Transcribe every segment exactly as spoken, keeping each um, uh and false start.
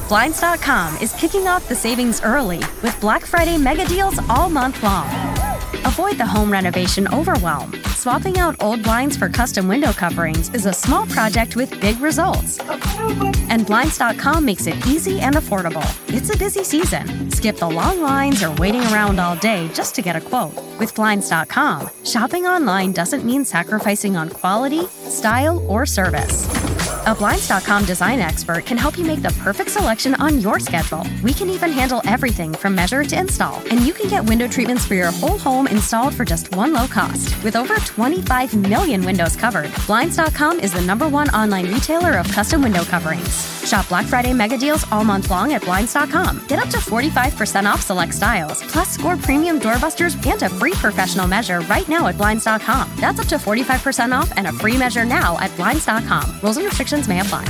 Blinds dot com is kicking off the savings early with Black Friday mega deals all month long. Avoid the home renovation overwhelm. Swapping out old blinds for custom window coverings is a small project with big results. And Blinds dot com makes it easy and affordable. It's a busy season. Skip the long lines or waiting around all day just to get a quote. With Blinds dot com, shopping online doesn't mean sacrificing on quality, style, or service. A Blinds dot com design expert can help you make the perfect selection on your schedule. We can even handle everything from measure to install. And you can get window treatments for your whole home installed for just one low cost. With over twenty-five million windows covered, Blinds dot com is the number one online retailer of custom window coverings. Shop Black Friday mega deals all month long at Blinds dot com. Get up to forty-five percent off select styles, plus score premium doorbusters and a free professional measure right now at Blinds dot com. That's up to forty-five percent off and a free measure now at Blinds dot com. Rules and restrictions may apply.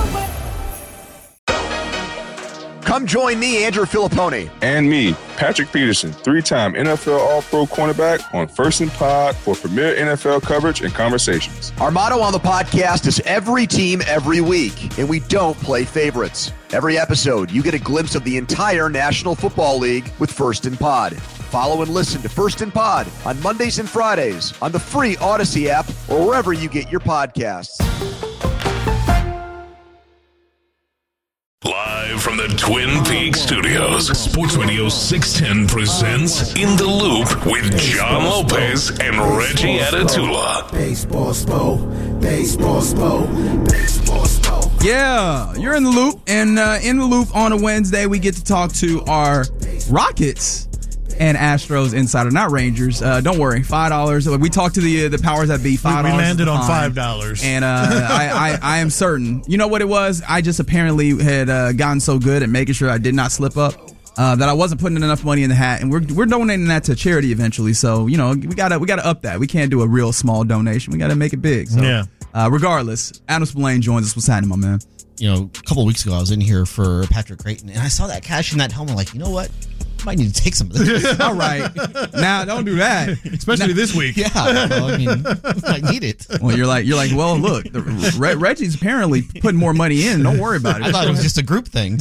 Come join me, Andrew Filippone. And me, Patrick Peterson, three-time N F L All-Pro cornerback on First and Pod for premier N F L coverage and conversations. Our motto on the podcast is every team, every week, and we don't play favorites. Every episode, you get a glimpse of the entire National Football League with First and Pod. Follow and listen to First and Pod on Mondays and Fridays on the free Odyssey app or wherever you get your podcasts. Live from the Twin Peaks Studios, Sports Radio six ten presents In the Loop with John Lopez and Reggie Atatula. Baseball Spo, Baseball Spo, Baseball Spo. Yeah, you're in the loop, and uh, in the loop on a Wednesday, we get to talk to our Rockets and Astros insider, not Rangers. Uh, don't worry, five dollars. We talked to the uh, the powers that be. Five dollars. We landed on five dollars, and uh, I, I I am certain. You know what it was? I just apparently had uh, gotten so good at making sure I did not slip up uh, that I wasn't putting enough money in the hat, and we're we're donating that to charity eventually. So you know we gotta we gotta up that. We can't do a real small donation. We gotta make it big. So, yeah. Uh, regardless, Adam Spillane joins us. What's happening, my man? You know, a couple of weeks ago, I was in here for Patrick Creighton, and I saw that cash in that helmet. Like, you know what? I might need to take some of this. All right. Now, don't do that. Especially now, this week. Yeah. Well, I mean, I might need it. Well, you're like, you're like, well, look, the, Re- Reggie's apparently putting more money in. Don't worry about it. I thought it was just a group thing.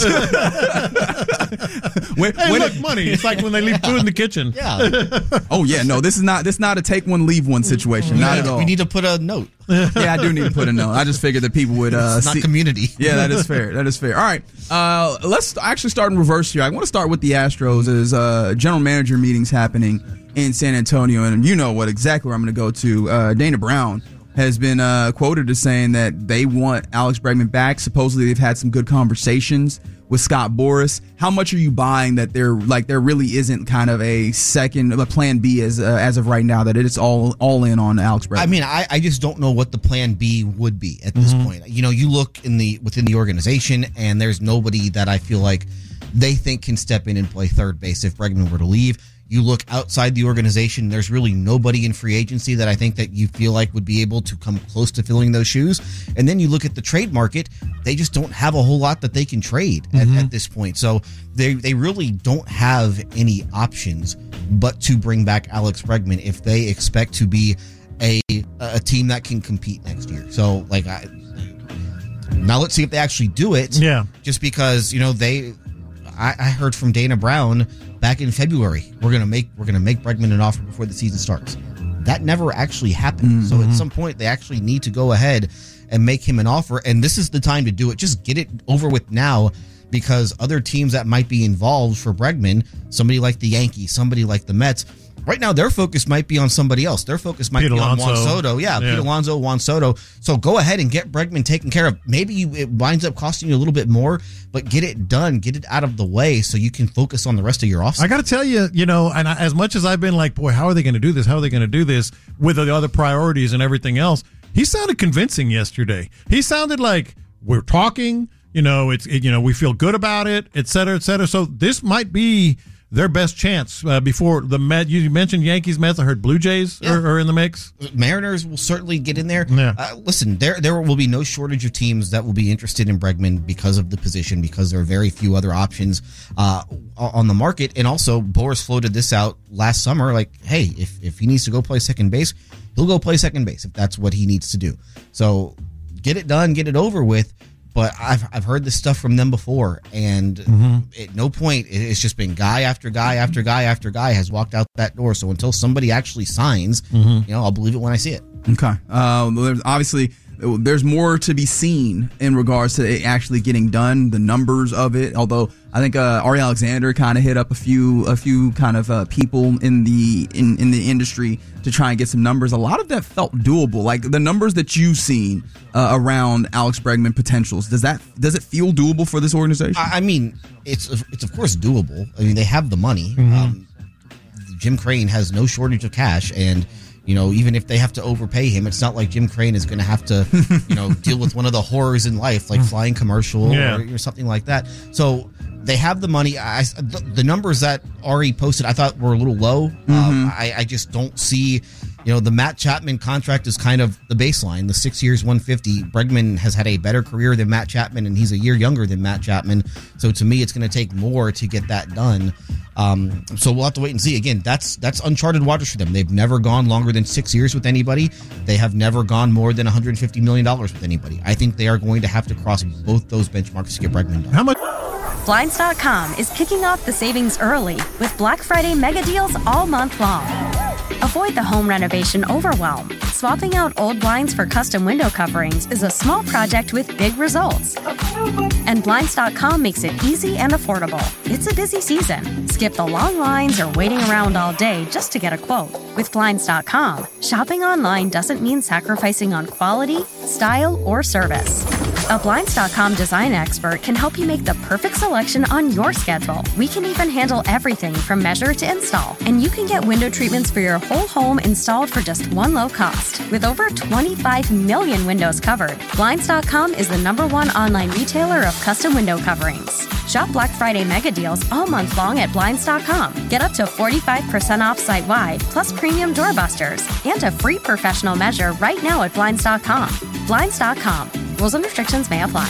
when, hey, when look, it, money. It's like when they leave food in the kitchen. Yeah. Oh, yeah. No, this is not This is not a take one, leave one situation. Not yeah, at all. We need to put a note. Yeah, I do need to put a note. I just figured that people would uh, it's not see. Community. Yeah, that is fair. That is fair. All right, uh, let's actually start in reverse here. I want to start with the Astros. As uh, general manager meetings happening in San Antonio, and you know what exactly where I'm going to go to. Uh, Dana Brown has been uh, quoted as saying that they want Alex Bregman back. Supposedly, they've had some good conversations with Scott Boras. How much are you buying that there like there really isn't kind of a second a plan B as uh, as of right now, that it's all all in on Alex Bregman? I mean, I, I just don't know what the plan B would be at this mm-hmm. point. You know, you look in the within the organization, and there's nobody that I feel like they think can step in and play third base if Bregman were to leave. You look outside the organization, there's really nobody in free agency that I think that you feel like would be able to come close to filling those shoes. And then you look at the trade market, they just don't have a whole lot that they can trade mm-hmm. at, at this point. So they they really don't have any options but to bring back Alex Bregman if they expect to be a a team that can compete next year. So like I, now let's see if they actually do it. Yeah. Just because, you know, they I, I heard from Dana Brown back in February, we're gonna make we're gonna make Bregman an offer before the season starts. That never actually happened. Mm-hmm. So at some point, they actually need to go ahead and make him an offer, and this is the time to do it. Just get it over with now, because other teams that might be involved for Bregman, somebody like the Yankees, somebody like the Mets, right now their focus might be on somebody else. Their focus might Pete be Alonso. on Juan Soto. Yeah, yeah, Pete Alonso, Juan Soto. So go ahead and get Bregman taken care of. Maybe you, it winds up costing you a little bit more, but get it done, get it out of the way so you can focus on the rest of your offseason. I got to tell you, you know, and I, as much as I've been like, boy, how are they going to do this? How are they going to do this with the other priorities and everything else? He sounded convincing yesterday. He sounded like we're talking, you know, it's, it, you know, we feel good about it, et cetera, et cetera. So this might be their best chance uh, before the Met. You mentioned Yankees, Mets. I heard Blue Jays yeah. are, are in the mix. Mariners will certainly get in there. Yeah. Uh, listen, there there will be no shortage of teams that will be interested in Bregman because of the position, because there are very few other options uh, on the market. And also, Boras floated this out last summer, like, hey, if, if he needs to go play second base, he'll go play second base if that's what he needs to do. So get it done, get it over with. but I've I've heard this stuff from them before, and mm-hmm. at no point it's just been guy after guy after guy after guy has walked out that door. So until somebody actually signs, mm-hmm. you know, I'll believe it when I see it. Okay. Uh, there's obviously there's more to be seen in regards to it actually getting done, the numbers of it. Although I think uh, Ari Alexander kind of hit up a few a few kind of uh, people in the in, in the industry to try and get some numbers. A lot of that felt doable. Like the numbers that you've seen uh, around Alex Bregman potentials. Does that does it feel doable for this organization? I mean, it's it's of course doable. I mean, they have the money. Mm-hmm. Um, Jim Crane has no shortage of cash, and you know, even if they have to overpay him, it's not like Jim Crane is going to have to, you know, deal with one of the horrors in life, like flying commercial yeah. or, or something like that. So they have the money. I, the, the numbers that Ari posted, I thought were a little low. Mm-hmm. Um, I, I just don't see, you know, the Matt Chapman contract is kind of the baseline. The six years, one fifty. Bregman has had a better career than Matt Chapman, and he's a year younger than Matt Chapman. So to me, it's going to take more to get that done. Um, so we'll have to wait and see. Again, that's that's uncharted waters for them. They've never gone longer than six years with anybody. They have never gone more than one hundred fifty million dollars with anybody. I think they are going to have to cross both those benchmarks to get Bregman done. How much? Blinds dot com is kicking off the savings early with Black Friday mega deals all month long. Avoid the home renovation overwhelm. Swapping out old blinds for custom window coverings is a small project with big results. And Blinds dot com makes it easy and affordable. It's a busy season. Skip the long lines or waiting around all day just to get a quote. With Blinds dot com, shopping online doesn't mean sacrificing on quality, style, or service. A Blinds dot com design expert can help you make the perfect selection on your schedule. We can even handle everything from measure to install. And you can get window treatments for your whole home installed for just one low cost. With over twenty-five million windows covered, Blinds dot com is the number one online retailer of custom window coverings. Shop Black Friday mega deals all month long at Blinds dot com. Get up to forty-five percent off site-wide, plus premium doorbusters, and a free professional measure right now at Blinds dot com. Blinds dot com. Rules and restrictions may apply.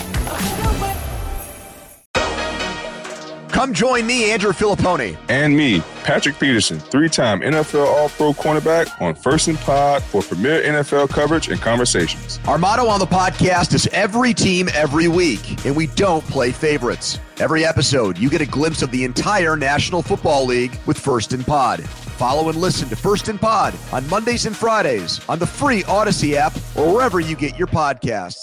Come join me, Andrew Filippone. And me, Patrick Peterson, three-time N F L All-Pro cornerback on First and Pod for premier N F L coverage and conversations. Our motto on the podcast is every team, every week, and we don't play favorites. Every episode, you get a glimpse of the entire National Football League with First and Pod. Follow and listen to First and Pod on Mondays and Fridays on the free Odyssey app or wherever you get your podcasts.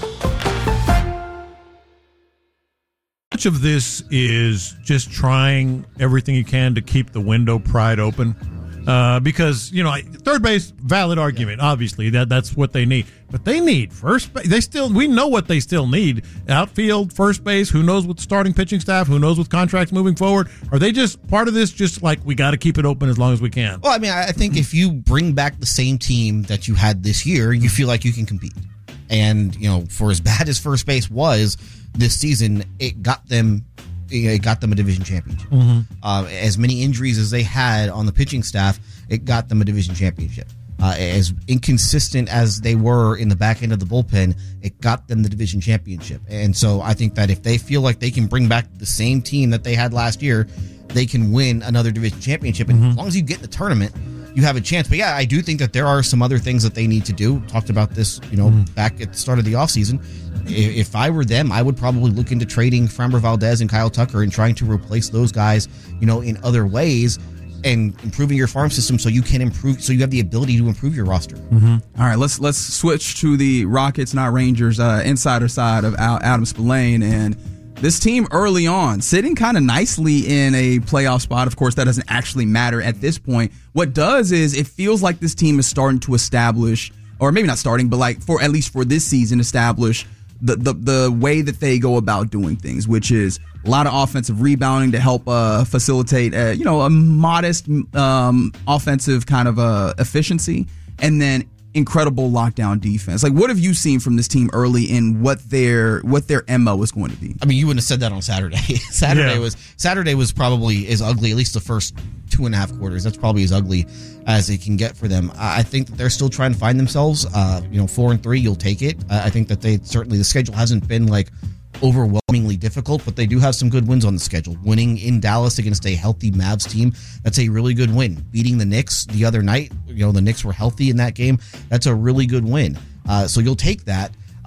Much of this is just trying everything you can to keep the window pried open, uh, because you know third base, valid argument. Obviously, that that's what they need, but they need first base. They still, we know what they still need: outfield, first base. Who knows with the starting pitching staff? Who knows with contracts moving forward? Are they just part of this? Just like we got to keep it open as long as we can. Well, I mean, I think if you bring back the same team that you had this year, you feel like you can compete. And you know, for as bad as first base was this season, it got them it got them a division championship. Mm-hmm. Uh, as many injuries as they had on the pitching staff, it got them a division championship. Uh, as inconsistent as they were in the back end of the bullpen, it got them the division championship. And so I think that if they feel like they can bring back the same team that they had last year, they can win another division championship. And mm-hmm. as long as you get in the tournament, you have a chance. But yeah, I do think that there are some other things that they need to do. Talked about this, you know, mm-hmm. back at the start of the offseason. If I were them, I would probably look into trading Framber Valdez and Kyle Tucker and trying to replace those guys, you know, in other ways and improving your farm system so you can improve, so you have the ability to improve your roster. Mm-hmm. All right, let's let's switch to the Rockets, not Rangers, uh, insider side of Adam Spillane. And this team early on, sitting kind of nicely in a playoff spot. Of course, that doesn't actually matter at this point. What does is it feels like this team is starting to establish, or maybe not starting, but like for at least for this season, establish the the, the way that they go about doing things, which is a lot of offensive rebounding to help uh, facilitate, uh, you know, a modest um, offensive kind of uh, efficiency, and then incredible lockdown defense. Like, what have you seen from this team early in what their what their M O is going to be? I mean, you wouldn't have said that on Saturday. Saturday Yeah. was Saturday was probably as ugly, at least the first two and a half quarters. That's probably as ugly as it can get for them. I think that they're still trying to find themselves. Uh, you know, four and three, you'll take it. I think that they certainly, the schedule hasn't been like overwhelmingly difficult, but they do have some good wins on the schedule. Winning in Dallas against a healthy Mavs team, that's a really good win. Beating the Knicks the other night, you know, the Knicks were healthy in that game. That's a really good win. Uh, so you'll take that.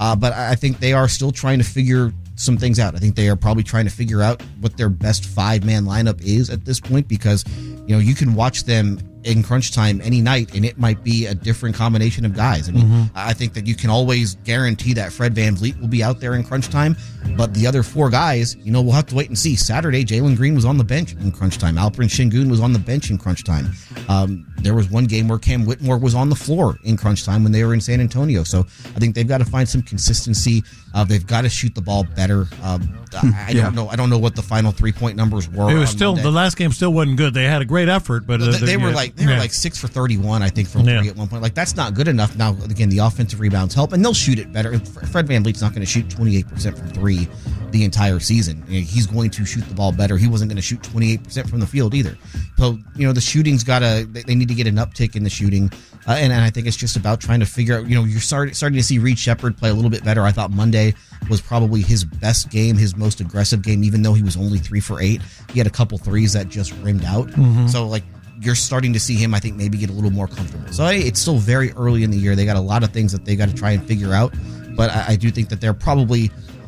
Uh, but I think they are still trying to figure some things out. I think they are probably trying to figure out what their best five-man lineup is at this point because, you know, you can watch them in crunch time any night, and it might be a different combination of guys. I mean, mm-hmm. I think that you can always guarantee that Fred VanVleet will be out there in crunch time, but the other four guys, you know, we'll have to wait and see. Saturday, Jalen Green was on the bench in crunch time. Alperen Sengun was on the bench in crunch time. Um, there was one game where Cam Whitmore was on the floor in crunch time when they were in San Antonio. So I think they've got to find some consistency. Uh, they've got to shoot the ball better. Um, I, I yeah. don't know. I don't know what the final three-point numbers were. It was still Monday. The last game still wasn't good. They had a great effort, but uh, they, they were yeah. like they were yeah. like six for thirty-one, I think, from three Yeah. at one point. Like that's not good enough. Now again, the offensive rebounds help, and they'll shoot it better. Fred VanVleet's not going to shoot twenty-eight percent from three the entire season. You know, he's going to shoot the ball better. He wasn't going to shoot twenty-eight percent from the field either. So you know the shooting's got to. They need to get an uptick in the shooting, uh, and, and I think it's just about trying to figure out. You know, you're start, starting to see Reed Sheppard play a little bit better. I thought Monday was probably his best game, his most aggressive game, even though he was only three for eight. He had a couple threes that just rimmed out. Mm-hmm. So like. You're starting to see him, I think, maybe get a little more comfortable. So hey, it's still very early in the year. They got a lot of things that they got to try and figure out. But I, I do think that they're probably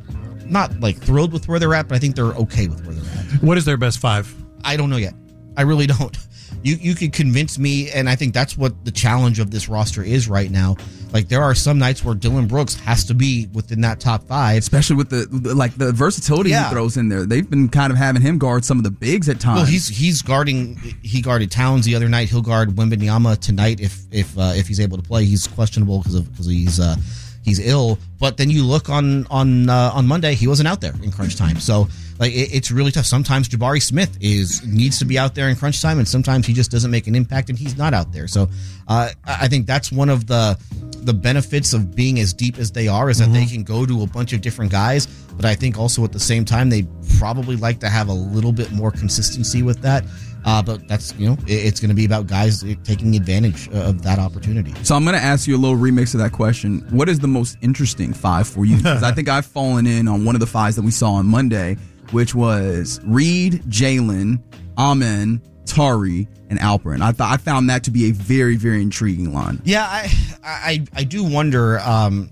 not like thrilled with where they're at, but I think they're okay with where they're at. What is their best five? I don't know yet. I really don't. You you could convince me, and I think that's what the challenge of this roster is right now. Like there are some nights where Dylan Brooks has to be within that top five, especially with the, the like the versatility yeah. he throws in there. They've been kind of having him guard some of the bigs at times. Well, he's he's guarding. He guarded Towns the other night. He'll guard Wembanyama tonight if if uh, if he's able to play. He's questionable because of because he's uh, he's ill. But then you look on on uh, on Monday, he wasn't out there in crunch time. So like it, it's really tough. Sometimes Jabari Smith is needs to be out there in crunch time, and sometimes he just doesn't make an impact, and he's not out there. So uh, I think that's one of the. The benefits of being as deep as they are is that mm-hmm. they can go to a bunch of different guys, but I think also at the same time they probably like to have a little bit more consistency with that. Uh, but that's you know it, it's going to be about guys taking advantage of that opportunity. So I'm going to ask you a little remix of that question. What is the most interesting five for you? Because I think I've fallen in on one of the fives that we saw on Monday, which was Reed, Jalen, Amen, Tari, and Alperen. I thought I found that to be a very, very intriguing line. Yeah, I I, I do wonder. Um,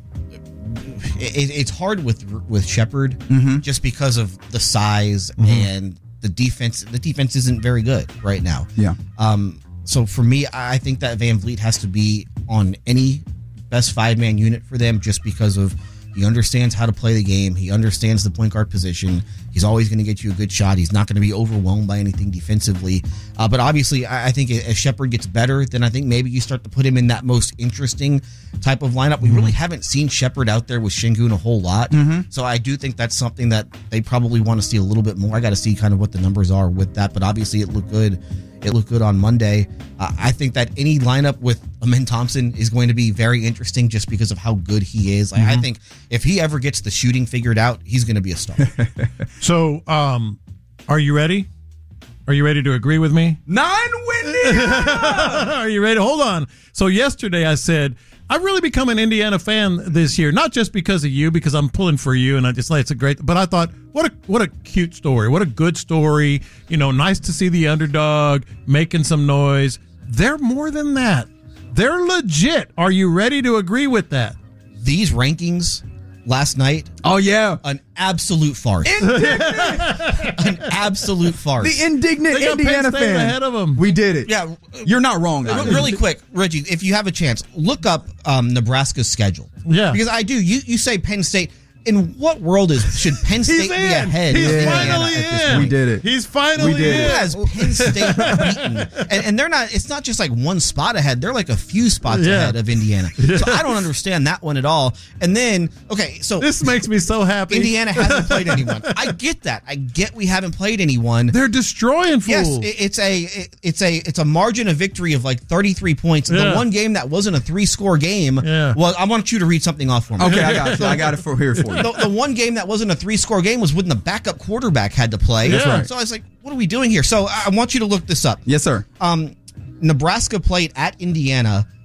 it, it's hard with with Sheppard mm-hmm. just because of the size mm-hmm. and the defense. The defense isn't very good right now. Yeah. Um. So for me, I think that VanVleet has to be on any best five man unit for them, just because of. He understands how to play the game. He understands the point guard position. He's always going to get you a good shot. He's not going to be overwhelmed by anything defensively. Uh, but obviously, I, I think as Sheppard gets better, then I think maybe you start to put him in that most interesting type of lineup. We mm-hmm. really haven't seen Sheppard out there with Sengun a whole lot. Mm-hmm. So I do think that's something that they probably want to see a little bit more. I got to see kind of what the numbers are with that. But obviously, it looked good. It looked good on Monday. Uh, I think that any lineup with Amen Thompson is going to be very interesting just because of how good he is. Like, mm-hmm. I think if he ever gets the shooting figured out, he's going to be a star. So, um, are you ready? Are you ready to agree with me? Nine winning. Are you ready? Hold on. So yesterday I said, I've really become an Indiana fan this year, not just because of you, because I'm pulling for you, and I just like it's a great. But I thought, what a what a cute story, what a good story. You know, nice to see the underdog making some noise. They're more than that. They're legit. Are you ready to agree with that? These rankings last night. Oh yeah, an absolute farce. An absolute farce. The indignant they got Indiana Penn State fan ahead of them. We did it. Yeah, you're not wrong. Really, really quick, Reggie, if you have a chance, look up um, Nebraska's schedule. Yeah, because I do. You you say Penn State. In what world is should Penn State be ahead? He's of Indiana finally at this in. point? We did it. He's finally we did in. it. Who has Penn State beaten? And, and they're not. It's not just like one spot ahead. They're like a few spots Yeah. ahead of Indiana. Yes. So I don't understand that one at all. And then okay, so This makes me so happy. Indiana hasn't played anyone. I get that. I get we haven't played anyone. They're destroying fools. Yes, it, it's a it, it's a it's a margin of victory of like thirty-three points. Yeah. The one game that wasn't a three-score game. Yeah. Well, I want you to read something off for me. Okay, I got you. I got it for here for you. The, the one game that wasn't a three-score game was when the backup quarterback had to play. That's right. So I was like, what are we doing here? So I want you to look this up. Yes, sir. Um, Nebraska played at Indiana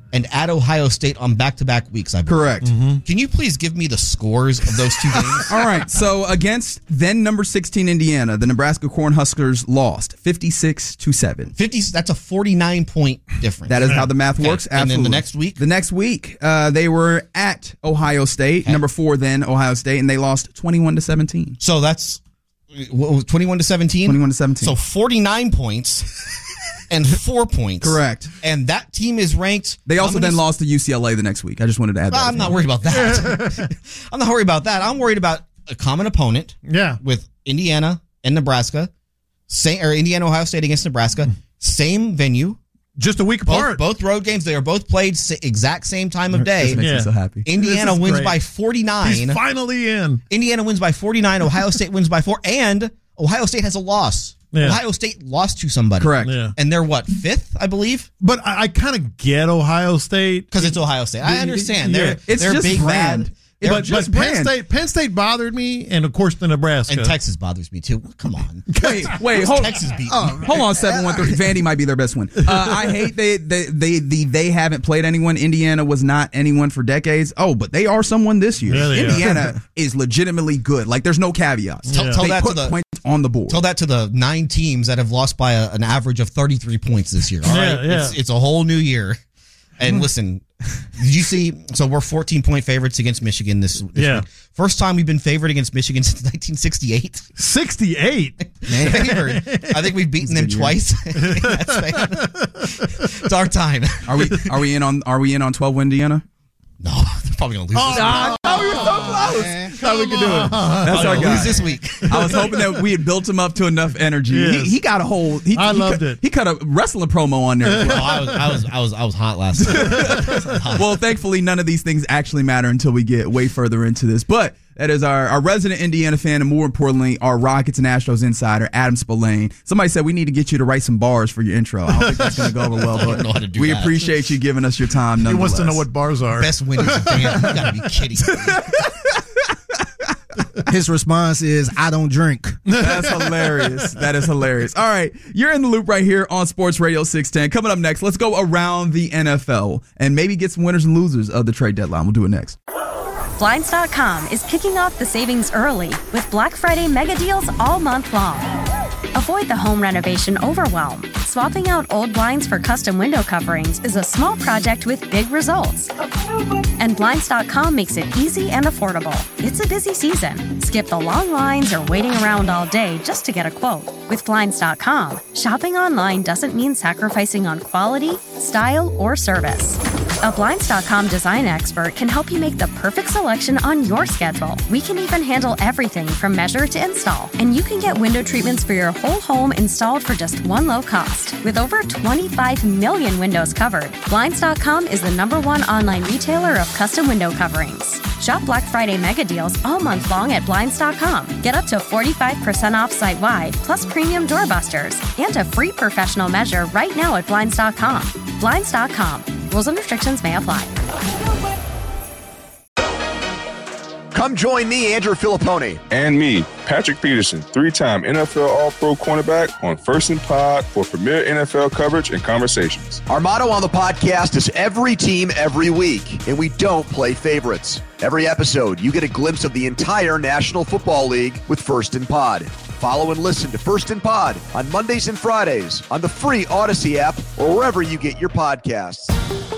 and at Ohio State on back-to-back weeks, I believe. Correct. Mm-hmm. Can you please give me the scores of those two games? All right. So against then number sixteen Indiana, the Nebraska Cornhuskers lost fifty-six to seven. fifty. That's a forty-nine point difference. That is how the math works. Okay. And Absolutely. then the next week? The next week, uh, they were at Ohio State, Okay. number four then Ohio State, and they lost twenty-one to seventeen. So that's what was twenty-one to seventeen? twenty-one to seventeen. So forty-nine points and four points. Correct. And that team is ranked. They also I'm gonna then s- lost to U C L A the next week. I just wanted to add that. I'm not worried about that. I'm not worried about that. I'm worried about a common opponent. Yeah. With Indiana and Nebraska, same or Indiana Ohio State against Nebraska, same venue, Just a week both, apart. both road games. They are both played sa- exact same time of day. This makes Yeah. me so happy. Indiana This is wins great. by forty-nine. He's finally in. Indiana wins by forty-nine. Ohio State wins by four, and Ohio State has a loss. Yeah. Ohio State lost to somebody. Correct. Yeah. And they're what, fifth, I believe? But I, I kind of get Ohio State. Because it's Ohio State. I understand. Yeah. They're, It's they're just big brand. bad. It's They're But, just but Penn brand. State, Penn State bothered me, and of course the Nebraska. And Texas bothers me too. Come on. Wait, wait, hold, Texas beat oh, me. hold on, seven one three. Vandy might be their best win. Uh, I hate they they they they they haven't played anyone. Indiana was not anyone for decades. Oh, but they are someone this year. Yeah, they are. Indiana is legitimately good. Like there's no caveats. Tell, Yeah. tell They that put to the points on the board. tell that to the nine teams that have lost by a, an average of thirty-three points this year. All Yeah, right, yeah. It's, it's a whole new year. And listen, did you see? So we're fourteen point favorites against Michigan this, this Yeah. week. First time we've been favored against Michigan since nineteen sixty-eight. sixty-eight. Favored. I think we've beaten them good year. twice. That's fine. It's our time. Are we are we in on are we in on twelve Indiana? No, they're probably gonna lose. this week. Oh, we were so close. Thought we could do it. That's Probably our gonna guy. lose this week. I was hoping that we had built him up to enough energy. Yes. He, he got a whole. He, I he loved cut, it. He cut a wrestling promo on there. as No, well. I was, I was, I was, I was hot last night. Well, thankfully, none of these things actually matter until we get way further into this. But that is our, our resident Indiana fan, and more importantly, our Rockets and Astros insider, Adam Spillane. Somebody said we need to get you to write some bars for your intro. I don't think that's going to go over well, don't know how to but do we that. appreciate you giving us your time. He wants to know nonetheless. what bars are. Best winners of Dan. You gotta be kidding me. His response is, I don't drink. That's hilarious. That is hilarious. All right. You're in the loop right here on Sports Radio six ten. Coming up next, let's go around the N F L and maybe get some winners and losers of the trade deadline. We'll do it next. Blinds dot com is kicking off the savings early with Black Friday mega deals all month long. Avoid the home renovation overwhelm. Swapping out old blinds for custom window coverings is a small project with big results. And Blinds dot com makes it easy and affordable. It's a busy season. Skip the long lines or waiting around all day just to get a quote. With Blinds dot com, shopping online doesn't mean sacrificing on quality, style, or service. A Blinds dot com design expert can help you make the perfect selection on your schedule. We can even handle everything from measure to install. And you can get window treatments for your whole home installed for just one low cost. With over twenty-five million windows covered, Blinds dot com is the number one online retailer of custom window coverings. Shop Black Friday mega deals all month long at Blinds dot com. Get up to forty-five percent off site-wide, plus premium doorbusters, and a free professional measure right now at Blinds dot com. Blinds dot com. Rules and restrictions may apply. Come join me, Andrew Filippone. And me, Patrick Peterson, three-time N F L All-Pro cornerback on First and Pod for premier N F L coverage and conversations. Our motto on the podcast is every team, every week, and we don't play favorites. Every episode, you get a glimpse of the entire National Football League with First and Pod. Follow and listen to First and Pod on Mondays and Fridays on the free Odyssey app or wherever you get your podcasts.